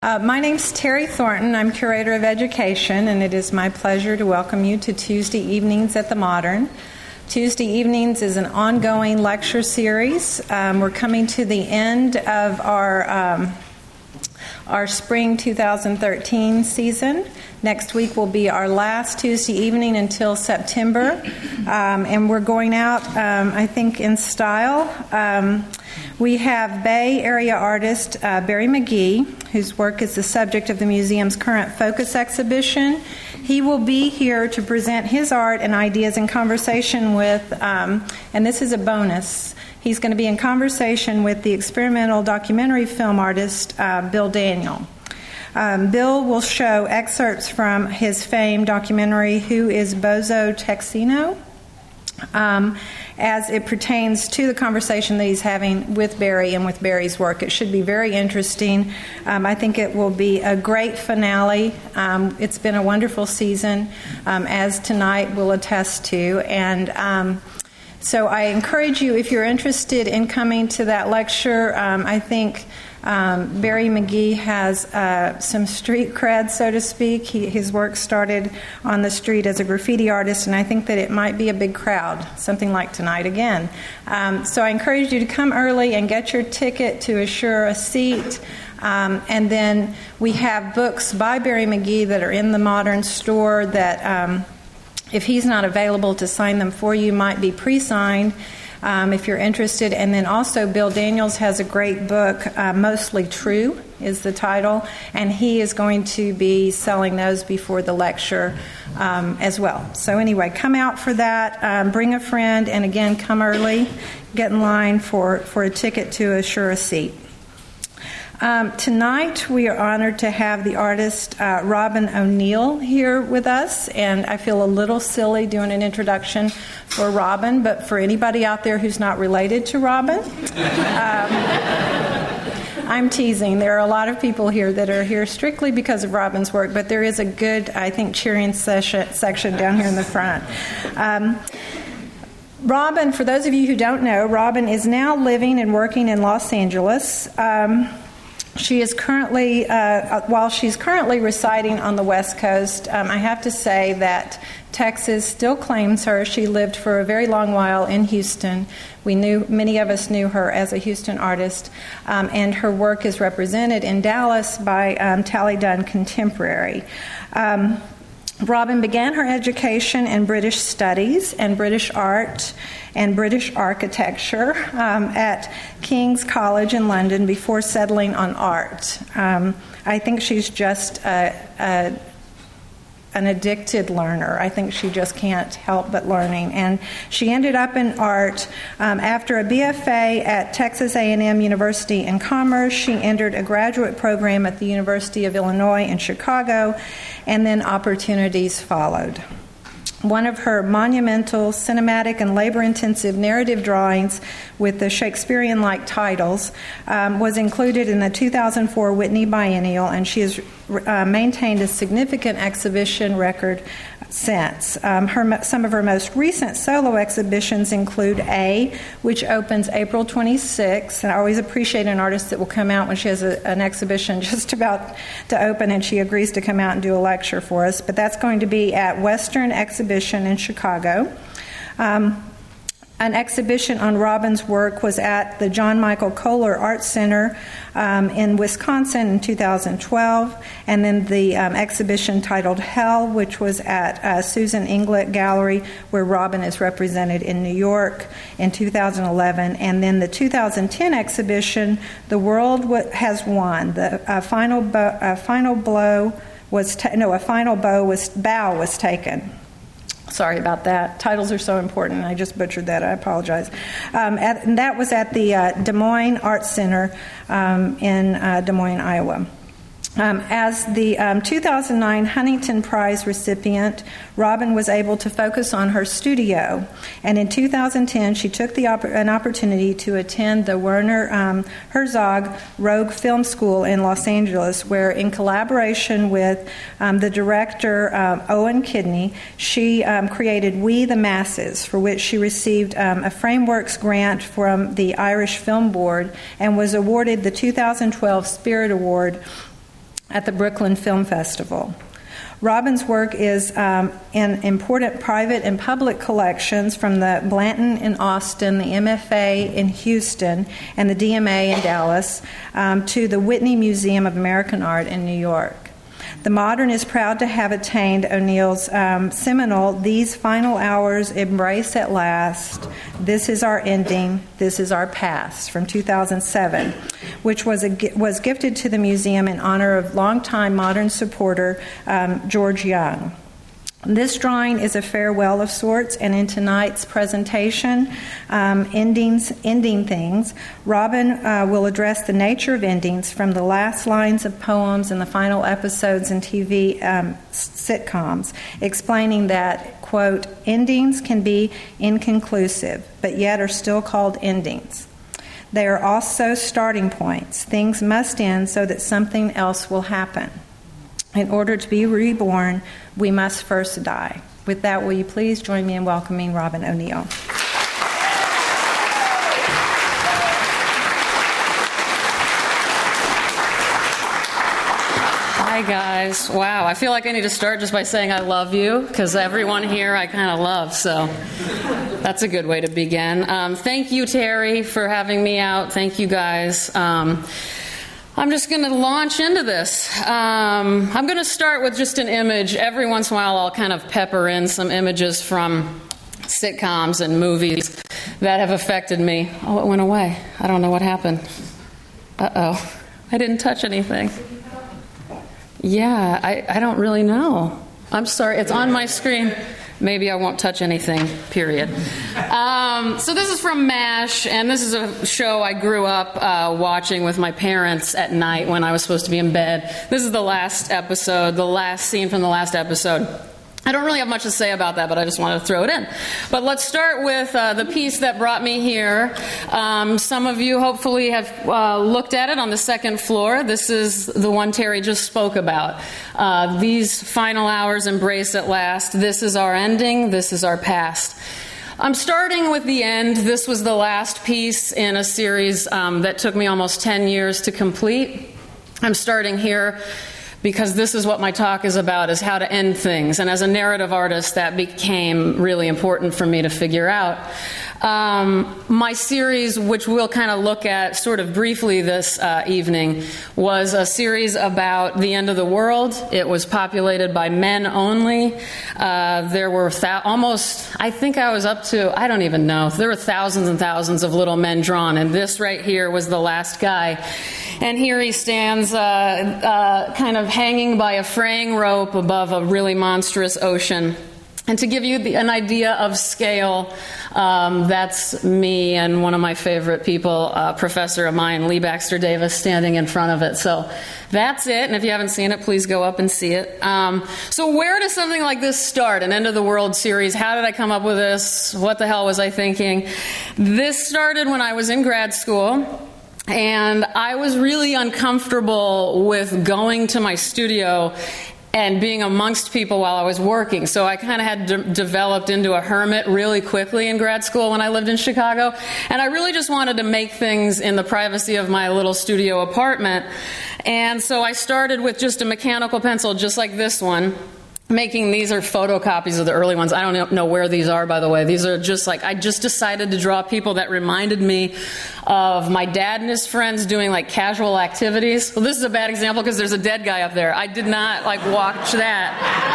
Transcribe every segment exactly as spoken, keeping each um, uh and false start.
Uh, my name's Terry Thornton. I'm Curator of Education, and it is my pleasure to welcome you to Tuesday Evenings at the Modern. Tuesday Evenings is an ongoing lecture series. Um, we're coming to the end of our um, our spring two thousand thirteen season. Next week will be our last Tuesday evening until September, um, and we're going out, um, I think, in style. Um, we have Bay Area artist uh, Barry McGee, whose work is the subject of the museum's current Focus exhibition. He will be here to present his art and ideas in conversation with, um, and this is a bonus, he's going to be in conversation with the experimental documentary film artist uh, Bill Daniel. Um, Bill will show excerpts from his famed documentary, Who is Bozo Texino? Um, as it pertains to the conversation that he's having with Barry and with Barry's work. It should be very interesting. Um, I think it will be a great finale. Um, it's been a wonderful season, um, as tonight will attest to. And um, so I encourage you, if you're interested in coming to that lecture, um, I think Um, Barry McGee has uh, some street cred, so to speak. He, his work started on the street as a graffiti artist, and I think that it might be a big crowd, something like tonight again. Um, so I encourage you to come early and get your ticket to assure a seat. Um, and then we have books by Barry McGee that are in the Modern store that, um, if he's not available to sign them for you, might be pre-signed. Um, if you're interested. And then also Bill Daniels has a great book, uh, Mostly True is the title, and he is going to be selling those before the lecture um, as well. So anyway, come out for that, um, bring a friend, and again, come early, get in line for, for a ticket to assure a seat. Um, tonight, we are honored to have the artist uh, Robin O'Neill here with us, and I feel a little silly doing an introduction for Robin, but for anybody out there who's not related to Robin, um, I'm teasing. There are a lot of people here that are here strictly because of Robin's work, but there is a good, I think, cheering session, section down here in the front. Um, Robin, for those of you who don't know, Robin is now living and working in Los Angeles. Um, She is currently, uh, while she's currently residing on the West Coast, um, I have to say that Texas still claims her. She lived for a very long while in Houston. We knew, many of us knew her as a Houston artist, um, and her work is represented in Dallas by um, Tally Dunn Contemporary. Um, Robin began her education in British studies and British art and British architecture um, at King's College in London before settling on art. Um, I think she's just a, a, an addicted learner. I think she just can't help but learning. And she ended up in art um, after a B F A at Texas A and M University in Commerce. She entered a graduate program at the University of Illinois in Chicago, and then opportunities followed. One of her monumental, cinematic, and labor-intensive narrative drawings with the Shakespearean-like titles um, was included in the two thousand four Whitney Biennial, and she has uh, maintained a significant exhibition record since. Um, her, some of her most recent solo exhibitions include A, which opens April twenty-sixth, and I always appreciate an artist that will come out when she has a, an exhibition just about to open and she agrees to come out and do a lecture for us, but that's going to be at Western Exhibition in Chicago. Um, An exhibition on Robin's work was at the John Michael Kohler Art Center um, in Wisconsin in two thousand twelve, and then the um, exhibition titled Hell, which was at uh, Susan Inglett Gallery, where Robin is represented in New York in two thousand eleven, and then the two thousand ten exhibition, The World Has Won. The uh, final bo- uh, final blow was ta- no, a final bow was bow was taken. Sorry about that. Titles are so important. I just butchered that. I apologize. Um, at, and that was at the uh, Des Moines Art Center um, in uh, Des Moines, Iowa. Um, as the um, two thousand nine Huntington Prize recipient, Robin was able to focus on her studio. And in two thousand ten, she took the opp- an opportunity to attend the Werner um, Herzog Rogue Film School in Los Angeles, where in collaboration with um, the director, um, Owen Kidney, she um, created We the Masses, for which she received um, a Frameworks grant from the Irish Film Board and was awarded the two thousand twelve Spirit Award at the Brooklyn Film Festival. Robin's work is um, in important private and public collections from the Blanton in Austin, the M F A in Houston, and the D M A in Dallas, um, to the Whitney Museum of American Art in New York. The Modern is proud to have attained O'Neill's um, seminal These Final Hours Embrace at Last, This Is Our Ending, This Is Our Past, from two thousand seven, which was, a, was gifted to the museum in honor of longtime Modern supporter um, George Young. This drawing is a farewell of sorts, and in tonight's presentation, um, endings, ending things, Robin uh, will address the nature of endings from the last lines of poems in the final episodes in T V um, sitcoms, explaining that, quote, endings can be inconclusive, but yet are still called endings. They are also starting points. Things must end so that something else will happen. In order to be reborn, we must first die. With that, will you please join me in welcoming Robin O'Neill. Hi, guys. Wow, I feel like I need to start just by saying I love you, because everyone here I kind of love, so that's a good way to begin. Um, thank you, Terry, for having me out. Thank you, guys. Um, I'm just going to launch into this. Um, I'm going to start with just an image. Every once in a while, I'll kind of pepper in some images from sitcoms and movies that have affected me. Oh, it went away. I don't know what happened. Uh-oh. I didn't touch anything. Yeah, I, I don't really know. I'm sorry. It's on my screen. Maybe I won't touch anything, period. Um, so this is from MASH, and this is a show I grew up uh, watching with my parents at night when I was supposed to be in bed. This is the last episode, the last scene from the last episode. I don't really have much to say about that, but I just wanted to throw it in. But let's start with uh, the piece that brought me here. Um, some of you hopefully have uh, looked at it on the second floor. This is the one Terry just spoke about. Uh, these final hours embrace at last. This is our ending. This is our past. I'm starting with the end. This was the last piece in a series um, that took me almost ten years to complete. I'm starting here because this is what my talk is about, is how to end things. And as a narrative artist, that became really important for me to figure out. Um, my series, which we'll kind of look at sort of briefly this uh, evening, was a series about the end of the world. It was populated by men only. Uh, there were th- almost, I think I was up to, I don't even know, there were thousands and thousands of little men drawn, and this right here was the last guy. And here he stands uh, uh, kind of hanging by a fraying rope above a really monstrous ocean. And to give you the, an idea of scale, um, that's me and one of my favorite people, uh, professor of mine, Lee Baxter Davis, standing in front of it. So that's it. And if you haven't seen it, please go up and see it. Um, so where does something like this start? An End of the World series. How did I come up with this? What the hell was I thinking? This started when I was in grad school. And I was really uncomfortable with going to my studio and being amongst people while I was working. So I kind of had de- developed into a hermit really quickly in grad school when I lived in Chicago. And I really just wanted to make things in the privacy of my little studio apartment. And so I started with just a mechanical pencil, just like this one. Making these are photocopies of the early ones. I don't know where these are, by the way. These are just like, I just decided to draw people that reminded me of my dad and his friends doing like casual activities. Well, this is a bad example because there's a dead guy up there. I did not like watch that.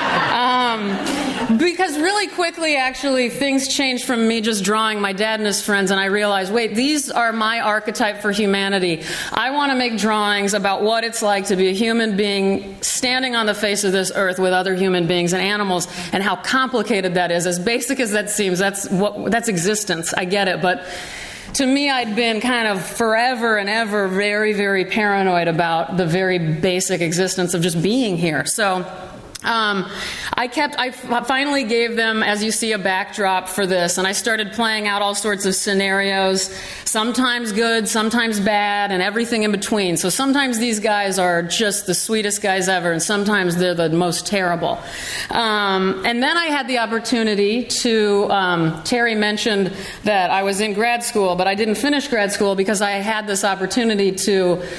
Um, because really quickly, actually, things changed from me just drawing my dad and his friends, and I realized, wait, these are my archetype for humanity. I want to make drawings about what it's like to be a human being standing on the face of this earth with other human beings and animals, and how complicated that is. As basic as that seems, that's what that's existence. I get it, but to me, I'd been kind of forever and ever very, very paranoid about the very basic existence of just being here. So Um, I kept, I finally gave them, as you see, a backdrop for this, and I started playing out all sorts of scenarios, sometimes good, sometimes bad, and everything in between. So sometimes these guys are just the sweetest guys ever, and sometimes they're the most terrible. Um, and then I had the opportunity to, um, Terry mentioned that I was in grad school, but I didn't finish grad school because I had this opportunity to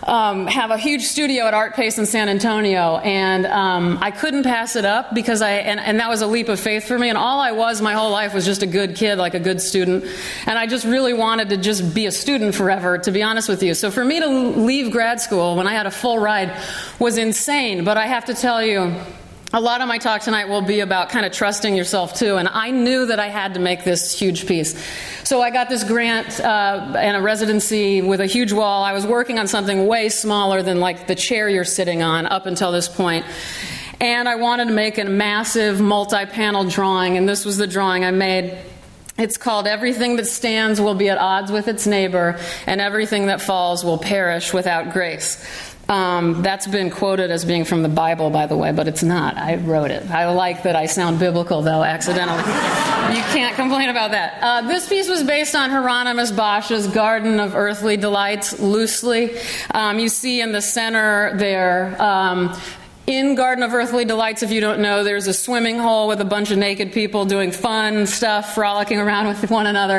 um, have a huge studio at Art Pace in San Antonio, and um, I couldn't pass it up because I, and, and that was a leap of faith for me, and all I was my whole life was just a good kid, like a good student, and I just really wanted to just be a student forever, to be honest with you. So for me to leave grad school when I had a full ride was insane, but I have to tell you, a lot of my talk tonight will be about kind of trusting yourself too, and I knew that I had to make this huge piece. So I got this grant uh, and a residency with a huge wall. I was working on something way smaller than like the chair you're sitting on up until this point. And I wanted to make a massive multi-panel drawing, and this was the drawing I made. It's called "Everything That Stands Will Be at Odds with Its Neighbor, and Everything That Falls Will Perish Without Grace." Um, that's been quoted as being from the Bible, by the way, but it's not. I wrote it. I like that I sound biblical, though, accidentally. You can't complain about that. Uh, this piece was based on Hieronymus Bosch's Garden of Earthly Delights, loosely. Um, you see in the center there... Um, In Garden of Earthly Delights, if you don't know, there's a swimming hole with a bunch of naked people doing fun stuff, frolicking around with one another.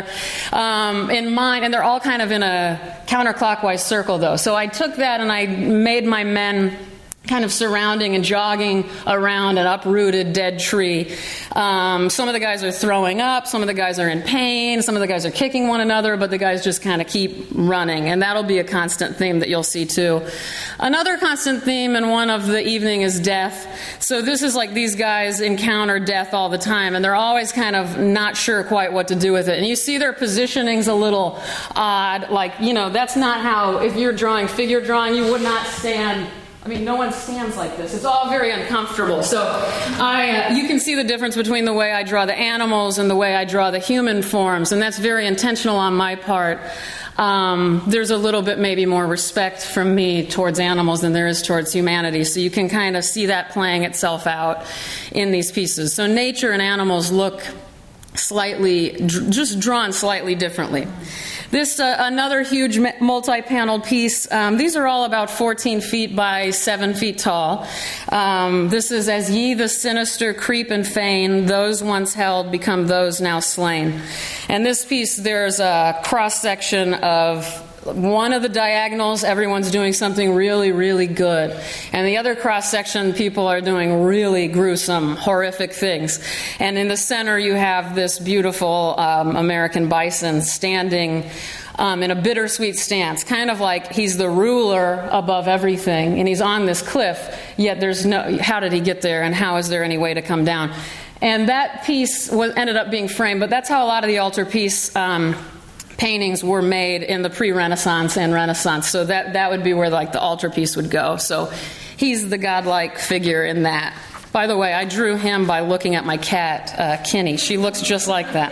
Um, in mine, and they're all kind of in a counterclockwise circle, though. So I took that and I made my men kind of surrounding and jogging around an uprooted dead tree. Um, some of the guys are throwing up, some of the guys are in pain, some of the guys are kicking one another, but the guys just kind of keep running, and that'll be a constant theme that you'll see too. Another constant theme in one of the evening is death. So this is like these guys encounter death all the time, and they're always kind of not sure quite what to do with it. And you see their positioning's a little odd, like, you know, that's not how, if you're drawing figure drawing, you would not stand... I mean, no one stands like this. It's all very uncomfortable. So I, uh, you can see the difference between the way I draw the animals and the way I draw the human forms, and that's very intentional on my part. Um, there's a little bit maybe more respect from me towards animals than there is towards humanity, so you can kind of see that playing itself out in these pieces. So nature and animals look slightly, dr- just drawn slightly differently. This, uh, another huge multi-paneled piece. Um, these are all about fourteen feet by seven feet tall. Um, this is "As ye the sinister creep and feign, those once held become those now slain." And this piece, there's a cross-section of one of the diagonals, everyone's doing something really, really good. And the other cross-section, people are doing really gruesome, horrific things. And in the center, you have this beautiful um, American bison standing um, in a bittersweet stance, kind of like he's the ruler above everything, and he's on this cliff, yet there's no, how did he get there, and how is there any way to come down? And that piece was, ended up being framed, but that's how a lot of the altarpiece um, paintings were made in the pre-Renaissance and Renaissance. So that, that would be where like the altarpiece would go. So he's the godlike figure in that. By the way, I drew him by looking at my cat, uh, Kenny. She looks just like that.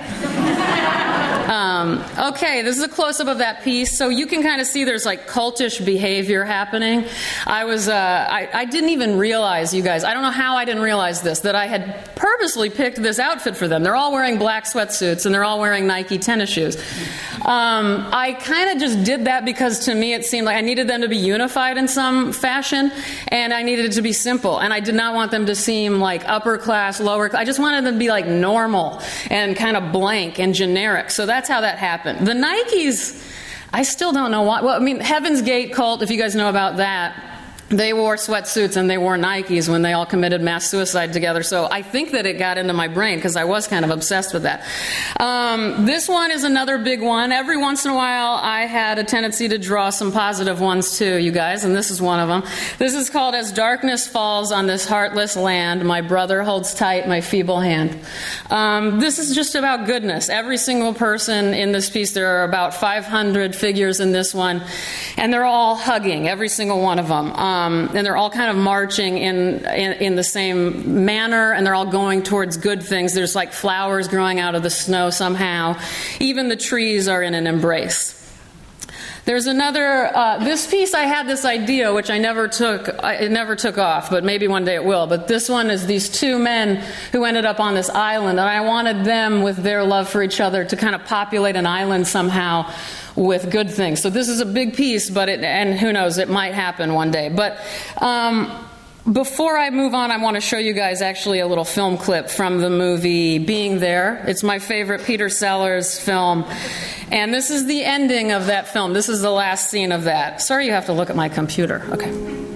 Um, okay, this is a close-up of that piece. So you can kind of see there's like cultish behavior happening. I was, uh, I, I didn't even realize, you guys, I don't know how I didn't realize this, that I had purposely picked this outfit for them. They're all wearing black sweatsuits and they're all wearing Nike tennis shoes. Um, I kind of just did that because to me it seemed like I needed them to be unified in some fashion, and I needed it to be simple, and I did not want them to seem like upper class, lower class. I just wanted them to be like normal and kind of blank and generic. So that's how that happened. The Nikes, I still don't know why. Well, I mean, Heaven's Gate cult, if you guys know about that, they wore sweatsuits and they wore Nikes when they all committed mass suicide together. So I think that it got into my brain because I was kind of obsessed with that. Um, this one is another big one. Every once in a while, I had a tendency to draw some positive ones too, you guys, and this is one of them. This is called "As Darkness Falls on This Heartless Land, My Brother Holds Tight My Feeble Hand." Um, this is just about goodness. Every single person in this piece, there are about five hundred figures in this one, and they're all hugging, every single one of them. Um, Um, and they're all kind of marching in, in in the same manner, and they're all going towards good things. There's like flowers growing out of the snow somehow. Even the trees are in an embrace. There's another, uh, this piece I had this idea, which I never took, I, it never took off, but maybe one day it will. But this one is these two men who ended up on this island, and I wanted them, with their love for each other, to kind of populate an island somehow with good things. So this is a big piece, but it, and who knows, it might happen one day. But um, Before I move on, I want to show you guys actually a little film clip from the movie Being There. It's my favorite Peter Sellers film. And this is the ending of that film. This is the last scene of that. Sorry you have to look at my computer. Okay.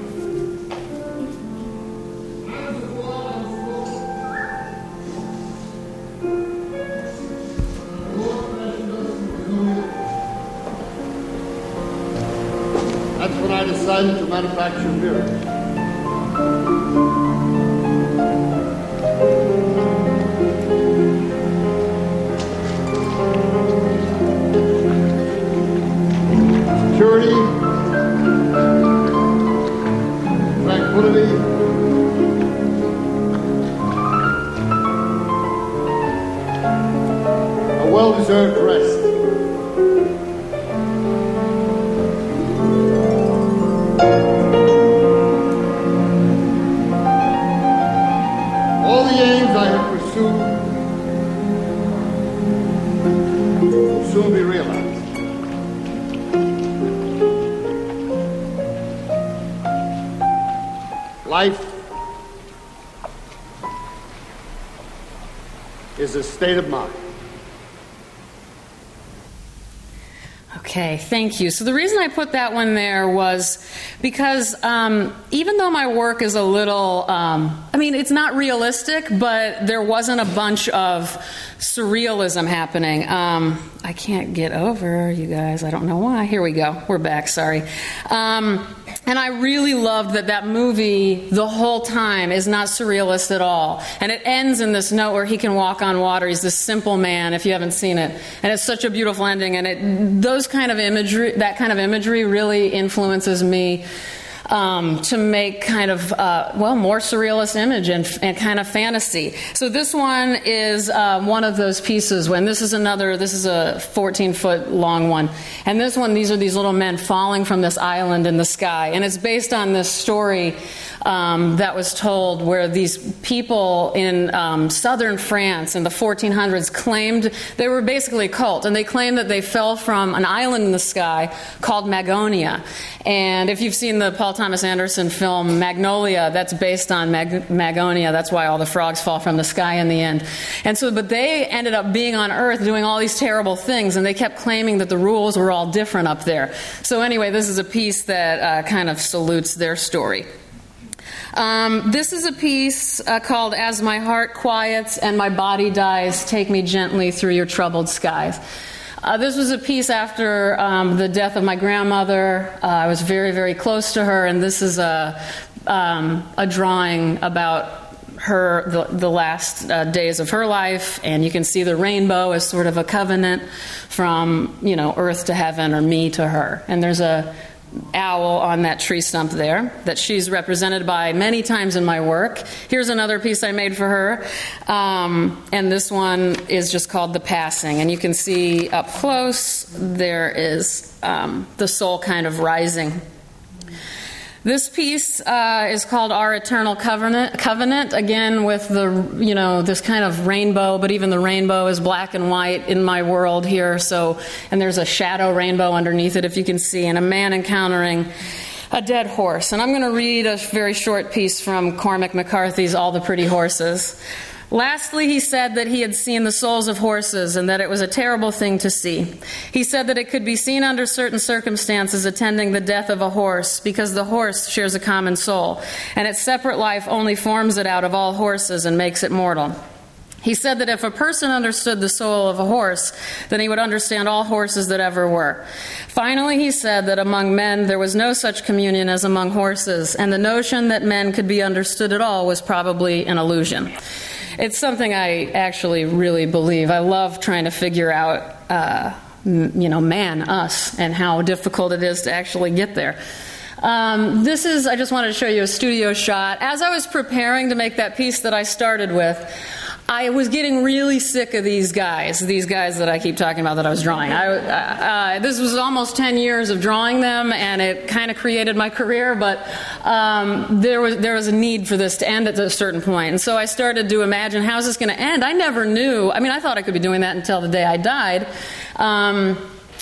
That's when I decided to manufacture beer. Security, tranquility, a well-deserved rest. All the aims I have pursued will soon be realized. Life is a state of mind. Okay, thank you. So the reason I put that one there was because um, even though my work is a little, um, I mean, it's not realistic, but there wasn't a bunch of surrealism happening. Um, I can't get over, you guys. I don't know why. Here we go. We're back. Sorry. Um, and I really loved that that movie, the whole time, is not surrealist at all. And it ends in this note where he can walk on water. He's this simple man, if you haven't seen it. And it's such a beautiful ending. And it, those kind of imagery, that kind of imagery really influences me Um, to make kind of, uh, well, more surrealist image and, and kind of fantasy. So this one is uh, one of those pieces. When this is another, this is a fourteen foot long one. And this one, these are these little men falling from this island in the sky. And it's based on this story um, that was told where these people in um, southern France in the fourteen hundreds claimed, they were basically a cult, and they claimed that they fell from an island in the sky called Magonia. And if you've seen the Paul Thomas Anderson film Magnolia, that's based on Mag- Magonia. That's why all the frogs fall from the sky in the end. And so, but they ended up being on Earth doing all these terrible things, and they kept claiming that the rules were all different up there. So anyway, this is a piece that uh, kind of salutes their story. Um, this is a piece uh, called As My Heart Quiets and My Body Dies, Take Me Gently Through Your Troubled Skies. Uh, this was a piece after um, the death of my grandmother. Uh, I was very, very close to her, and this is a, um, a drawing about her, the, the last uh, days of her life, and you can see the rainbow as sort of a covenant from, you know, earth to heaven, or me to her. And there's a owl on that tree stump there that she's represented by many times in my work. Here's another piece I made for her, um, and this one is just called The Passing. And you can see up close there is um, the soul kind of rising. This piece uh, is called Our Eternal Covenant, Covenant, again with the, you know, this kind of rainbow, but even the rainbow is black and white in my world here. So, and there's a shadow rainbow underneath it, if you can see, and a man encountering a dead horse. And I'm going to read a very short piece from Cormac McCarthy's All the Pretty Horses. Lastly, he said that he had seen the souls of horses and that it was a terrible thing to see. He said that it could be seen under certain circumstances attending the death of a horse, because the horse shares a common soul, and its separate life only forms it out of all horses and makes it mortal. He said that if a person understood the soul of a horse, then he would understand all horses that ever were. Finally, he said that among men there was no such communion as among horses, and the notion that men could be understood at all was probably an illusion. It's something I actually really believe. I love trying to figure out, uh, you know, man, us, and how difficult it is to actually get there. Um, this is, I just wanted to show you a studio shot. As I was preparing to make that piece that I started with, I was getting really sick of these guys, these guys that I keep talking about that I was drawing. I, uh, this was almost ten years of drawing them, and it kind of created my career, but um, there was there was a need for this to end at a certain point. And so I started to imagine, how's this going to end? I never knew. I mean, I thought I could be doing that until the day I died. Um,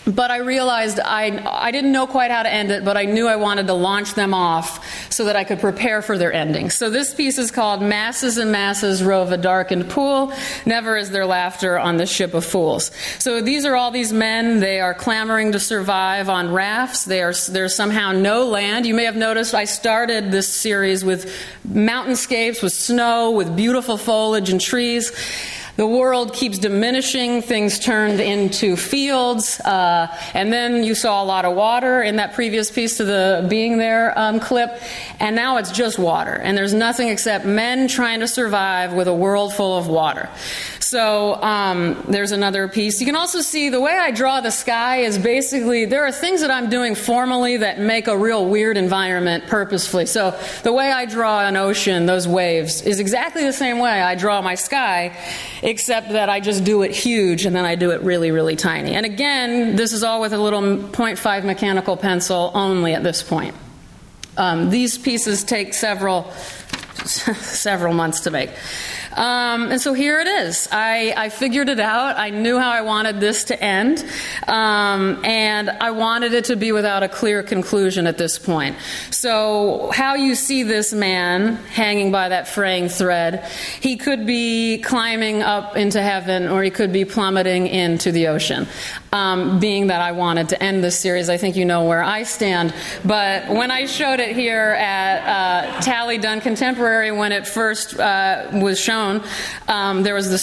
But I realized I, I didn't know quite how to end it, but I knew I wanted to launch them off so that I could prepare for their ending. So this piece is called Masses and Masses Rove a Darkened Pool, Never is There Laughter on the Ship of Fools. So these are all these men. They are clamoring to survive on rafts. They are, there's somehow no land. You may have noticed I started this series with mountainscapes, with snow, with beautiful foliage and trees. The world keeps diminishing, things turned into fields, uh, and then you saw a lot of water in that previous piece to the Being There um, clip, and now it's just water, and there's nothing except men trying to survive with a world full of water. So um, there's another piece. You can also see the way I draw the sky is basically, there are things that I'm doing formally that make a real weird environment purposefully. So the way I draw an ocean, those waves, is exactly the same way I draw my sky, except that I just do it huge and then I do it really, really tiny. And again, this is all with a little point five mechanical pencil only at this point. Um, these pieces take several, several months to make. Um, and so here it is. I, I figured it out. I knew how I wanted this to end. Um, and I wanted it to be without a clear conclusion at this point. So how you see this man hanging by that fraying thread, he could be climbing up into heaven or he could be plummeting into the ocean. Um, being that I wanted to end this series, I think you know where I stand. But when I showed it here at uh, Tally Done Contemporary, when it first uh, was shown, Um, there was the